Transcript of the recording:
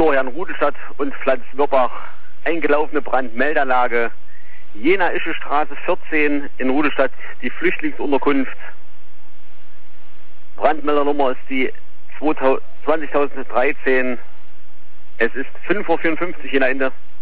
Florian Rudelstadt und Pflanzenwirbach. Eingelaufene Brandmeldeanlage. Jena-Ische Straße 14 in Rudelstadt, die Flüchtlingsunterkunft. Brandmeldernummer ist die 20.013. Es ist 5:54 Uhr Jena Ende.